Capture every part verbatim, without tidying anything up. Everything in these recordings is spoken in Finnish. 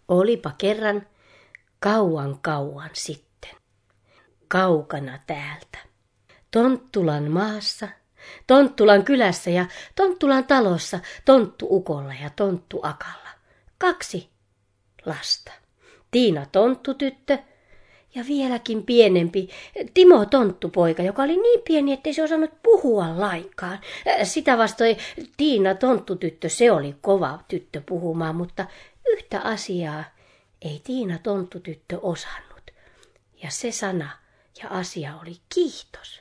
Olipa kerran kauan kauan sitten, kaukana täältä, Tonttulan maassa, Tonttulan kylässä ja Tonttulan talossa, Tonttu-ukolla ja Tonttu-akalla, kaksi lasta. Tiina tonttutyttö ja vieläkin pienempi Timo tonttupoika, joka oli niin pieni, ettei se osannut puhua lainkaan. Sitä vastoin Tiina tonttutyttö, se oli kova tyttö puhumaan, mutta yhtä asiaa ei Tiina tonttutyttö osannut. Ja se sana ja asia oli kiitos.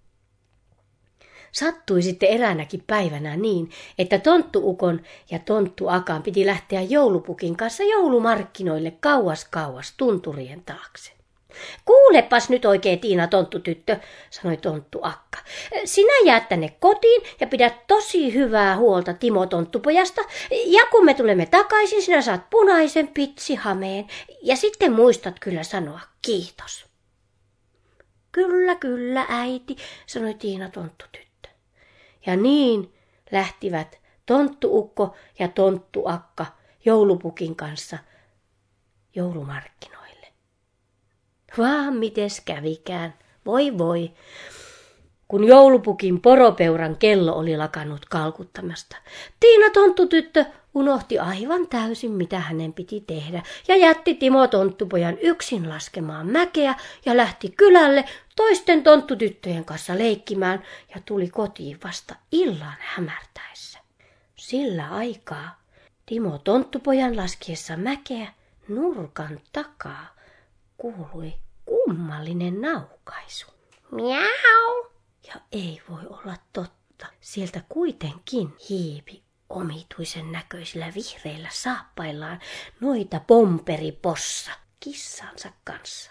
Sattui sitten eräänäkin päivänä niin, että Tonttu-ukon ja Tonttu-akan piti lähteä joulupukin kanssa joulumarkkinoille kauas kauas tunturien taakse. Kuulepas nyt oikein, Tiina tonttutyttö, sanoi Tonttu-akka. Sinä jäät tänne kotiin ja pidät tosi hyvää huolta Timo tonttupojasta. Ja kun me tulemme takaisin, sinä saat punaisen pitsihameen ja sitten muistat kyllä sanoa kiitos. Kyllä, kyllä, äiti, sanoi Tiina tonttutyttö. Ja niin lähtivät Tonttu-ukko ja Tonttu-akka joulupukin kanssa joulumarkkinoille. Vaan mites kävikään, voi voi, kun joulupukin poropeuran kello oli lakannut kalkuttamasta. Tiina tonttutyttö unohti aivan täysin, mitä hänen piti tehdä, ja jätti Timo tonttupojan yksin laskemaan mäkeä ja lähti kylälle toisten tonttutyttöjen kanssa leikkimään ja tuli kotiin vasta illan hämärtäessä. Sillä aikaa Timo tonttupojan laskiessa mäkeä nurkan takaa kuului kummallinen naukaisu. Miau! Ja ei voi olla totta. Sieltä kuitenkin hiipi omituisen näköisillä vihreillä saappaillaan noita Pomperipossa kissansa kanssa.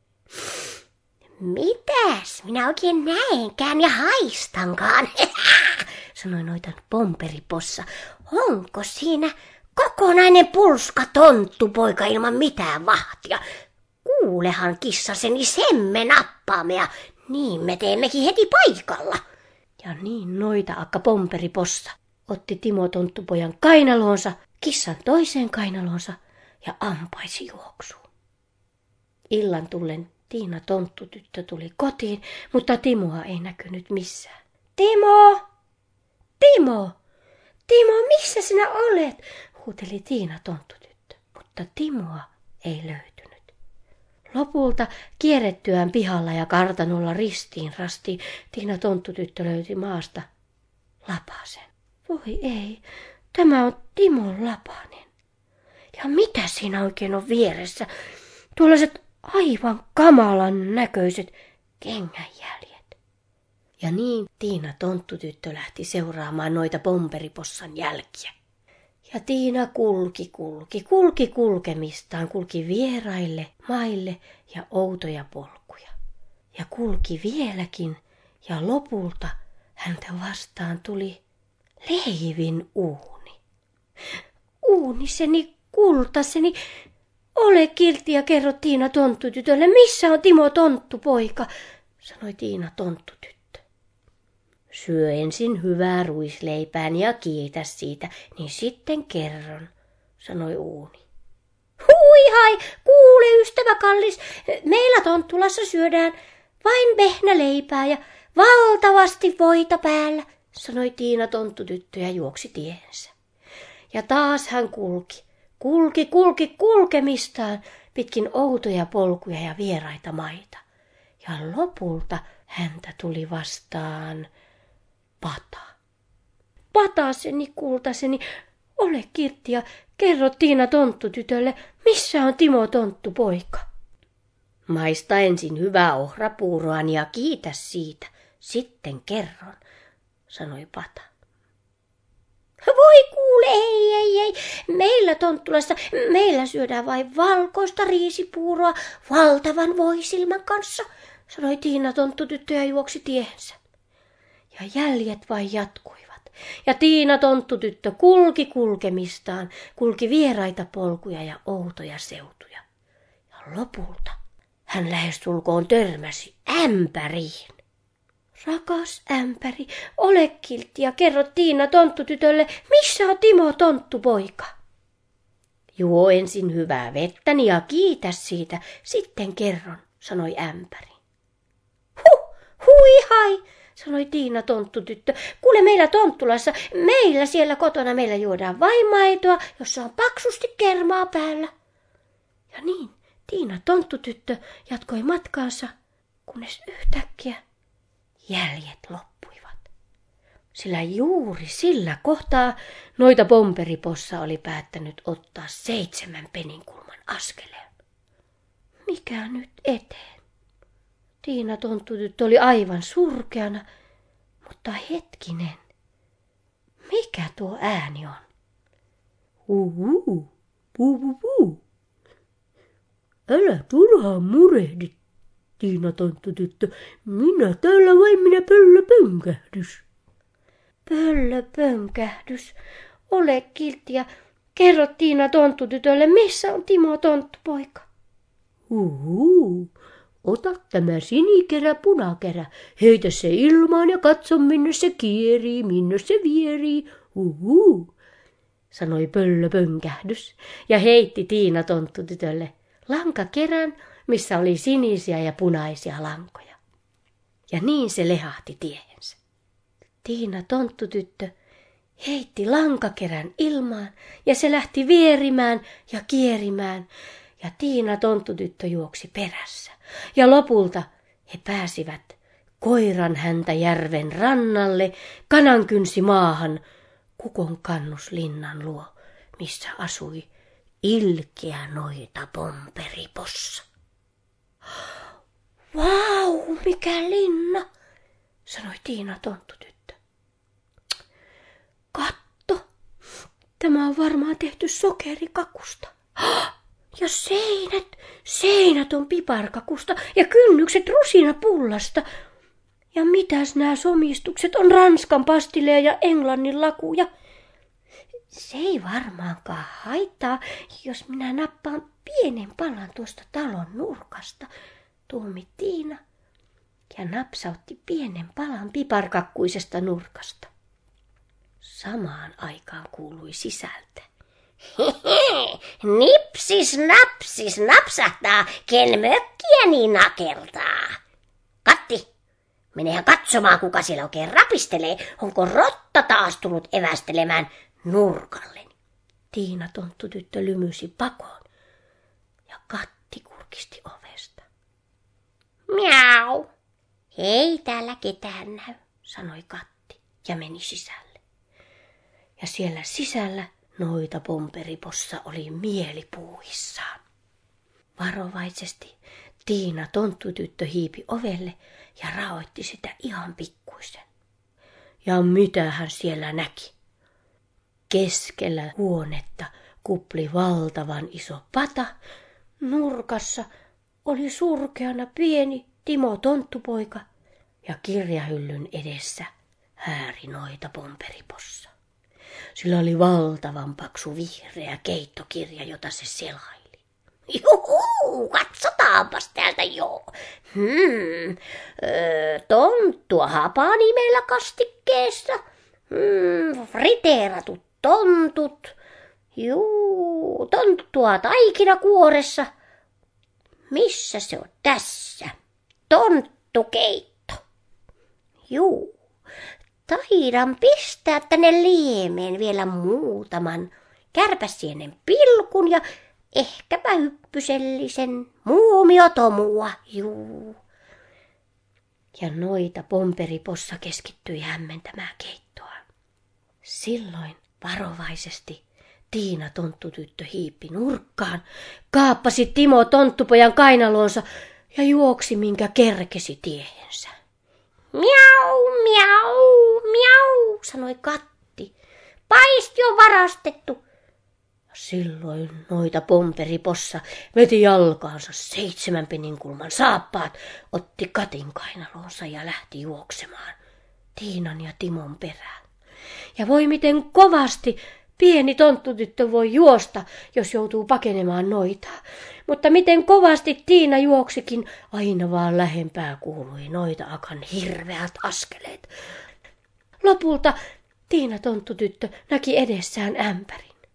Mitäs minä oikein näenkään ja haistankaan, sanoi noita Pomperipossa. Onko siinä kokonainen pulska tonttupoika ilman mitään vahtia? Kuulehan kissaseni, sen me nappaamme ja niin me teemmekin heti paikalla. Ja niin noita akka Pomperipossa otti Timo tonttupojan kainaloonsa, kissan toiseen kainaloonsa ja ampaisi juoksuun. Illan tullen Tiina tonttutyttö tuli kotiin, mutta Timoa ei näkynyt missään. Timo! Timo! Timo, missä sinä olet? Huuteli Tiina tonttutyttö, mutta Timoa ei löytynyt. Lopulta kierrettyään pihalla ja kartanolla ristiin rastiin Tiina tonttutyttö löyti maasta lapasen. Voi ei, tämä on Timon lapanen. Ja mitä siinä oikein on vieressä? Tuollaiset aivan kamalan näköiset kengänjäljet. Ja niin Tiina tonttutyttö lähti seuraamaan noita Pomperipossan jälkiä. Ja Tiina kulki, kulki, kulki kulkemistaan, kulki vieraille maille ja outoja polkuja. Ja kulki vieläkin, ja lopulta häntä vastaan tuli leivin uuni. Uuniseni, kultaseni, ole kiltti ja kerro Tiina tonttutytölle, missä on Timo tonttupoika, sanoi Tiina tonttutyttö. Syö ensin hyvää ruisleipääni ja kiitä siitä, niin sitten kerron, sanoi uuni. Hui hai, kuule ystävä kallis, meillä Tonttulassa syödään vain vehnäleipää ja valtavasti voita päällä, sanoi Tiina tonttutyttö ja juoksi tiehensä. Ja taas hän kulki, kulki, kulki kulkemistaan pitkin outoja polkuja ja vieraita maita. Ja lopulta häntä tuli vastaan Pata. Pataseni, kultaseni, ole kiltti ja kerro Tiina tonttutytölle, missä on Timo tonttupoika. Maista ensin hyvää ohrapuuroani ja kiitä siitä, sitten kerron, sanoi Pata. Voi kuule, ei, ei, ei, meillä Tonttulassa, meillä syödään vain valkoista riisipuuroa valtavan voisilmän kanssa, sanoi Tiina tonttutyttö ja juoksi tiehensä. Ja jäljet vain jatkuivat, ja Tiina tonttutyttö kulki kulkemistaan, kulki vieraita polkuja ja outoja seutuja. Ja lopulta hän lähestulkoon törmäsi ämpäriin. Rakas ämpäri, ole kiltti ja kerro Tiina tonttutytölle, missä on Timo tonttupoika. Juo ensin hyvää vettäni ja kiitä siitä, sitten kerron, sanoi ämpäri. Huh, hui hai, sanoi Tiina tonttutyttö. Kuule, meillä Tonttulassa, meillä siellä kotona meillä juodaan vain maitoa, jossa on paksusti kermaa päällä. Ja niin Tiina tonttutyttö jatkoi matkaansa, kunnes yhtäkkiä jäljet loppuivat. Sillä juuri sillä kohtaa noita Pomperipossa oli päättänyt ottaa seitsemän peninkulman askeleen. Mikä nyt eteen? Tiina tonttutyttö oli aivan surkeana, mutta hetkinen, mikä tuo ääni on? Uhu, puu, puu, puu. Älä turhaan murehdi, Tiina tonttutyttö. Minä täällä vain minä pöllöpönkähdys. Pöllöpönkähdys. Ole kiltti ja kerro Tiina tonttutytölle, missä on Timo tonttupoika. Uhu, ota tämä sinikerä, punakerä. Heitä se ilmaan ja katso minne se kierii, minne se vierii. Uhu, sanoi pöllöpönkähdys ja heitti Tiina tonttutytölle lankakerän, missä oli sinisiä ja punaisia lankoja. Ja niin se lehahti tiehensä. Tiina tonttutyttö heitti lankakerän ilmaan ja se lähti vierimään ja kierimään ja Tiina tonttutyttö juoksi perässä. Ja lopulta he pääsivät koiran häntä järven rannalle, kanankynsi maahan, Kukon kannuslinnan luo, missä asui ilkeä noita Pomperipossa. Vau, mikä linna, sanoi Tiina tonttutyttö. Katto, tämä on varmaan tehty sokerikakusta. Ja seinät, seinät on piparkakusta ja kynnykset rusinapullasta. Ja mitäs nämä somistukset on Ranskan pastileja ja Englannin lakuja. Se ei varmaankaan haittaa, jos minä nappaan pienen palan tuosta talon nurkasta, tuumi Tiina ja napsautti pienen palan piparkakkuisesta nurkasta. Samaan aikaan kuului sisältä. Hehe, nipsis napsis napsahtaa, ken mökkiäni nakertaa. Katti, menehän katsomaan, kuka siellä oikein rapistelee. Onko rotta taas tullut evästelemään nurkalleni? Tiina tonttutyttö lymysi pakoon ja Katti kurkisti ovesta. Miau. Ei täällä ketään näy, sanoi Katti ja meni sisälle. Ja siellä sisällä noita Pomperipossa oli mielipuuhissaan. Varovaisesti Tiina tonttutyttö hiipi ovelle ja raoitti sitä ihan pikkuisen. Ja mitä hän siellä näki? Keskellä huonetta kupli valtavan iso pata. Nurkassa oli surkeana pieni Timo tonttupoika ja kirjahyllyn edessä hääri noita Pomperipossa. Sillä oli valtavan paksu vihreä keittokirja, jota se selaili. Juhu, katsotaanpas täältä joo. Hmm, öö, tonttua hapanimellä kastikkeessa. Hmm, friteeratut tontut. Juu, tonttua taikinakuoressa. Missä se on tässä? Tonttukeitto. Juu, taidan pistää tänne liemeen vielä muutaman kärpäsienen pilkun ja ehkäpä hyppysellisen muumiotomua. Juu. Ja noita Pomperipossa keskittyi hämmentämään keittoa. Silloin varovaisesti Tiina tonttutyttö hiippi nurkkaan, kaappasi Timo tonttupojan kainaloonsa ja juoksi minkä kerkesi tiehensä. Miau, miau, miau, sanoi Katti. Paisti on varastettu. Silloin noita Pomperipossa veti jalkaansa seitsemän peninkulman saappaat, otti Katin kainaloonsa ja lähti juoksemaan Tiinan ja Timon perään. Ja voi miten kovasti pieni tonttutyttö voi juosta, jos joutuu pakenemaan noitaa. Mutta miten kovasti Tiina juoksikin, aina vaan lähempää kuului noita akan hirveät askeleet. Lopulta Tiina tonttutyttö näki edessään ämpärin.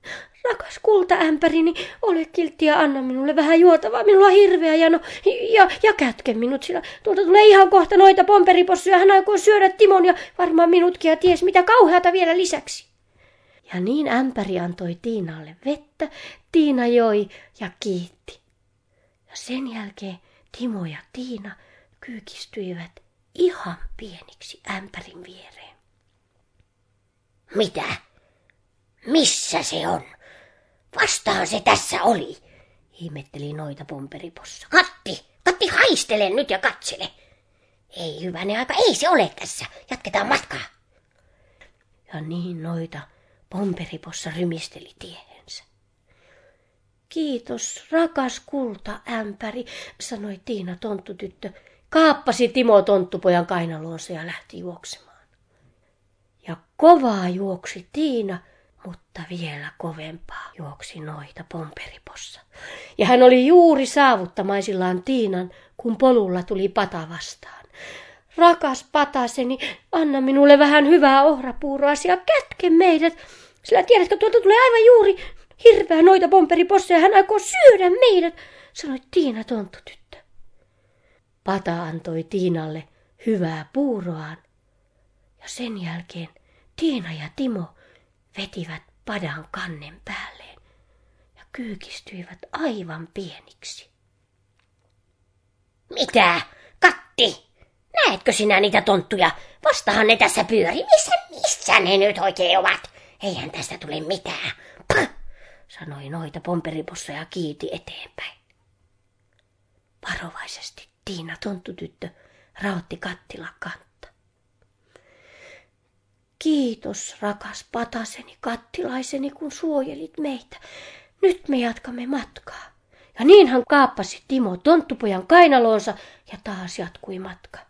rakas kultaämpärini, ole kiltti ja anna minulle vähän juotavaa. Minulla on hirveä jano ja, ja kätke minut, sillä tuolta tulee ihan kohta noita pomperipossuja. Hän aikoo syödä Timon ja varmaan minutkin ja ties mitä kauheata vielä lisäksi. Ja niin ämpäri antoi Tiinalle vettä, Tiina joi ja kiitti. Ja sen jälkeen Timo ja Tiina kyykistyivät ihan pieniksi ämpärin viereen. Mitä? Missä se on? Vastaan se tässä oli, ihmetteli noita Pomperipossa. Katti, Katti, haistele nyt ja katsele. Ei hyvänen aika, ei se ole tässä. Jatketaan matkaa. Ja niin noita Pomperipossa rymisteli tiehensä. Kiitos, rakas kultaämpäri, sanoi Tiina tonttutyttö. Kaappasi Timo tonttupojan kainaloonsa ja lähti juoksemaan. Ja kovaa juoksi Tiina, mutta vielä kovempaa juoksi noita Pomperipossa. Ja hän oli juuri saavuttamaisillaan Tiinan, kun polulla tuli Pata vastaan. Rakas Pataseni, anna minulle vähän hyvää ohrapuuroasi ja kätke meidät, sillä tiedätkö, tuolta tulee aivan juuri hirveä noita Pomperipossa ja hän aikoo syödä meidät, sanoi Tiina tonttutyttö. Pata antoi Tiinalle hyvää puuroaan ja sen jälkeen Tiina ja Timo vetivät Padan kannen päälleen ja kyykistyivät aivan pieniksi. Mitä? Katti? Näetkö sinä niitä tonttuja? Vastahan ne tässä pyörii. Missä, missä ne nyt oikein ovat? Eihän tästä tule mitään. Pah! Sanoi noita Pomperipossa ja kiiti eteenpäin. Varovaisesti Tiina tonttutyttö raotti kattilan kantta. Kiitos, rakas Pataseni, kattilaiseni, kun suojelit meitä. Nyt me jatkamme matkaa. Ja niin hän kaappasi Timo tonttupojan kainaloonsa ja taas jatkui matka.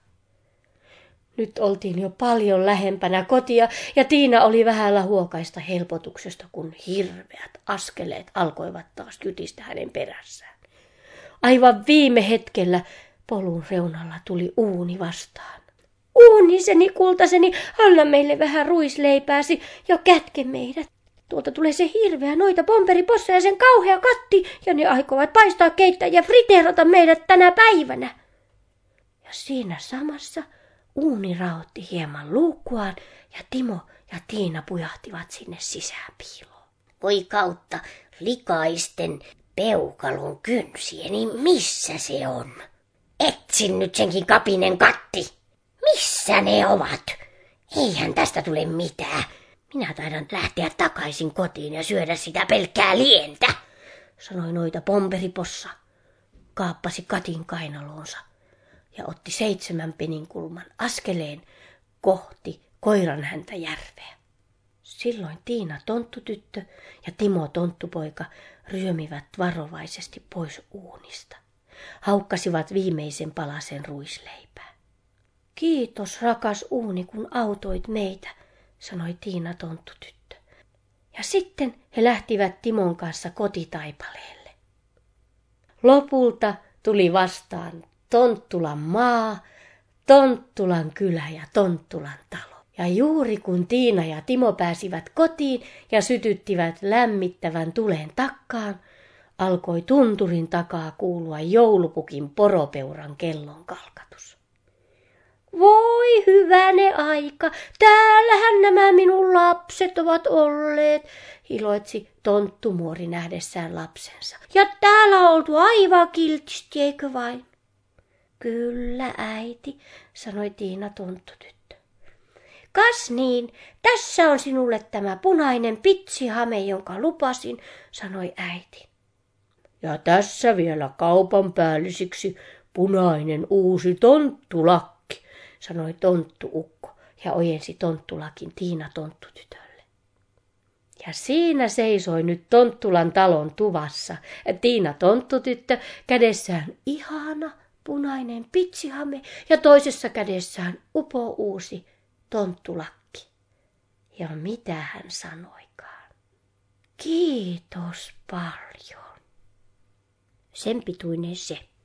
Nyt oltiin jo paljon lähempänä kotia ja Tiina oli vähällä huokaista helpotuksesta, kun hirveät askeleet alkoivat taas jytistä hänen perässään. Aivan viime hetkellä polun reunalla tuli uuni vastaan. Uuniseni, kultaseni, anna meille vähän ruisleipääsi ja kätke meidät. Tuolta tulee se hirveä noita Pomperipossa ja sen kauhea katti, ja ne aikovat paistaa, keittää ja friteerata meidät tänä päivänä. Ja siinä samassa uuni raotti hieman luukkuaan, ja Timo ja Tiina pujahtivat sinne sisään piiloon. Voi kautta, likaisten peukalon kynsiä, niin missä se on? Etsin nyt senkin kapinen katti. Missä ne ovat? Eihän tästä tule mitään. Minä taidan lähteä takaisin kotiin ja syödä sitä pelkkää lientä, sanoi noita Pomperipossa. Kaappasi Katin kainaloonsa ja otti seitsemän peninkulman askeleen kohti Koiranhäntä järveä. Silloin Tiina tonttutyttö ja Timo tonttupoika ryömivät varovaisesti pois uunista. Haukkasivat viimeisen palasen ruisleipää. Kiitos, rakas uuni, kun autoit meitä, sanoi Tiina tonttutyttö. Ja sitten he lähtivät Timon kanssa kotitaipaleelle. Lopulta tuli vastaan Tonttulan maa, Tonttulan kylä ja Tonttulan talo. Ja juuri kun Tiina ja Timo pääsivät kotiin ja sytyttivät lämmittävän tulen takkaan, alkoi tunturin takaa kuulua joulupukin poropeuran kellon kalkatus. Voi hyväne aika, täällähän nämä minun lapset ovat olleet, iloitsi tonttumuori nähdessään lapsensa. Ja täällä on oltu aivan kiltisti, eikö vain? Kyllä, äiti, sanoi Tiina tonttutyttö. Kas niin, tässä on sinulle tämä punainen pitsihame, jonka lupasin, sanoi äiti. Ja tässä vielä kaupan päällisiksi punainen uusi tonttulakki, sanoi tonttuukko ja ojensi tonttulakin Tiina tonttutytölle. Ja siinä seisoi nyt Tonttulan talon tuvassa Tiina tonttutyttö, kädessään ihana punainen pitsihame ja toisessa kädessään upouusi tonttulakki. Ja mitä hän sanoikaan? Kiitos paljon. Sen pituinen se.